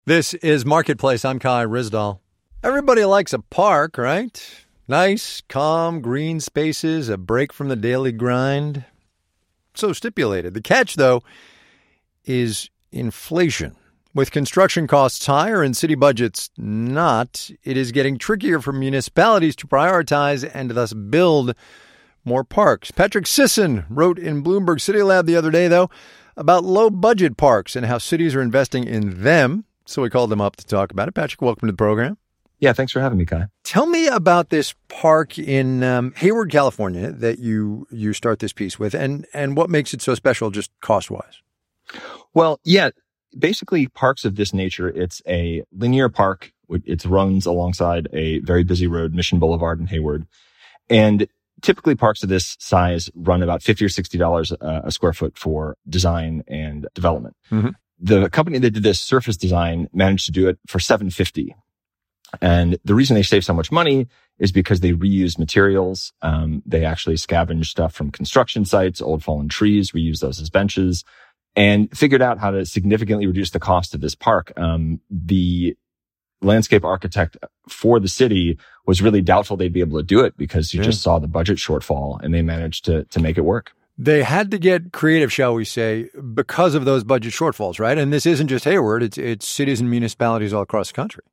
This is Marketplace. I'm Kai Ryssdal. Everybody likes a park, right? Nice, calm, green spaces, a break from the daily grind. So stipulated. The catch, though, is inflation. With construction costs higher and city budgets not, it is getting trickier for municipalities to prioritize and thus build more parks. Patrick Sisson wrote in Bloomberg City Lab the other day, though, about low-budget parks and how cities are investing in them. So we called him up to talk about it. Patrick, welcome to the program. Yeah, thanks for having me, Kai. Tell me about this park in Hayward, California that you start this piece with and what makes it so special just cost-wise. Well, yeah, basically parks of this nature, it's a linear park. It runs alongside a very busy road, Mission Boulevard in Hayward. And typically parks of this size run about $50 or $60 a square foot for design and development. Mm-hmm. The company that did this, Surface Design, managed to do it for $750. And the reason they save so much money is because they reuse materials. They actually scavenge stuff from construction sites, old fallen trees, reuse those as benches, and figured out how to significantly reduce the cost of this park. The landscape architect for the city was really doubtful they'd be able to do it because you just saw the budget shortfall, and they managed to make it work. They had to get creative, shall we say, because of those budget shortfalls, right? And this isn't just Hayward, it's cities and municipalities all across the country.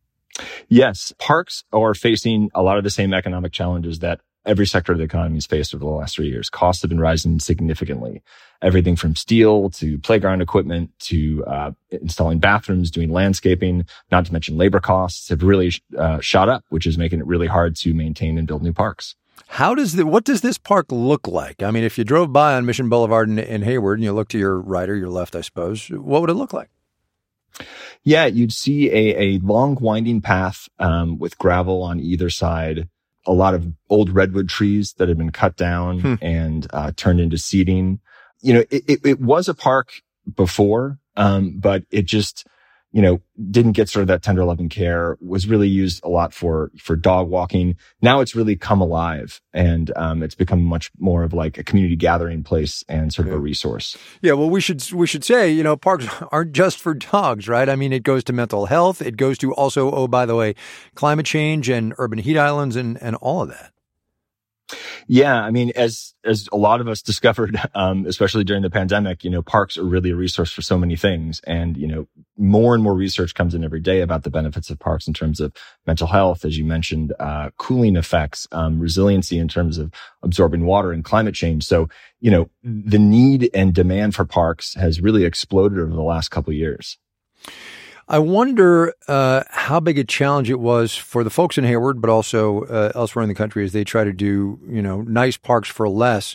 Yes, parks are facing a lot of the same economic challenges that every sector of the economy has faced over the last 3 years. Costs have been rising significantly. Everything from steel to playground equipment to installing bathrooms, doing landscaping, not to mention labor costs have really shot up, which is making it really hard to maintain and build new parks. What does this park look like? I mean, if you drove by on Mission Boulevard in Hayward and you look to your right or your left, I suppose, what would it look like? Yeah, you'd see a long winding path with gravel on either side, a lot of old redwood trees that had been cut down and turned into seating. You know, it was a park before, but it just, didn't get sort of that tender loving care, was really used a lot for dog walking. Now it's really come alive and it's become much more of like a community gathering place and sort of a resource. Yeah, well, we should say, parks aren't just for dogs, right? I mean, it goes to mental health. It goes to also, oh, by the way, climate change and urban heat islands and all of that. Yeah, I mean, as a lot of us discovered, especially during the pandemic, parks are really a resource for so many things. And, more and more research comes in every day about the benefits of parks in terms of mental health, as you mentioned, cooling effects, resiliency in terms of absorbing water and climate change. So, the need and demand for parks has really exploded over the last couple of years. I wonder how big a challenge it was for the folks in Hayward, but also elsewhere in the country as they try to do, nice parks for less,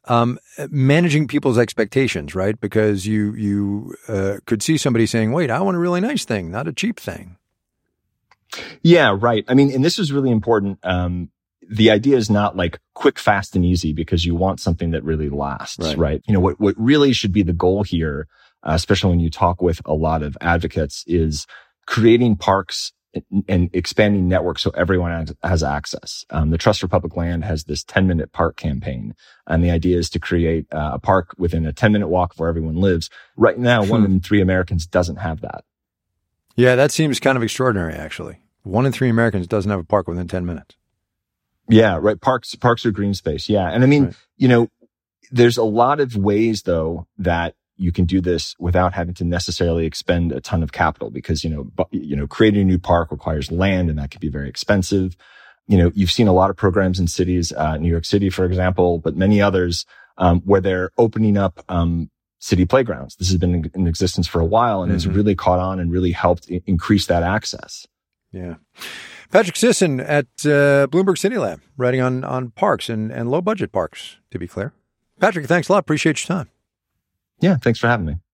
managing people's expectations, right? Because you could see somebody saying, wait, I want a really nice thing, not a cheap thing. Yeah, right. I mean, and this is really important. The idea is not like quick, fast, and easy because you want something that really lasts, right? What really should be the goal here, especially when you talk with a lot of advocates, is creating parks and expanding networks so everyone has access. The Trust for Public Land has this 10-minute park campaign. And the idea is to create a park within a 10-minute walk where everyone lives. Right now, 1 in 3 Americans doesn't have that. Yeah, that seems kind of extraordinary, actually. 1 in 3 Americans doesn't have a park within 10 minutes. Yeah, right. Parks are green space. Yeah. And I mean, there's a lot of ways, though, that you can do this without having to necessarily expend a ton of capital because, creating a new park requires land and that can be very expensive. You've seen a lot of programs in cities, New York City, for example, but many others, where they're opening up, city playgrounds. This has been in existence for a while and has really caught on and really helped increase that access. Yeah. Patrick Sisson at Bloomberg City Lab, writing on parks and low budget parks, to be clear. Patrick, thanks a lot. Appreciate your time. Yeah, thanks for having me.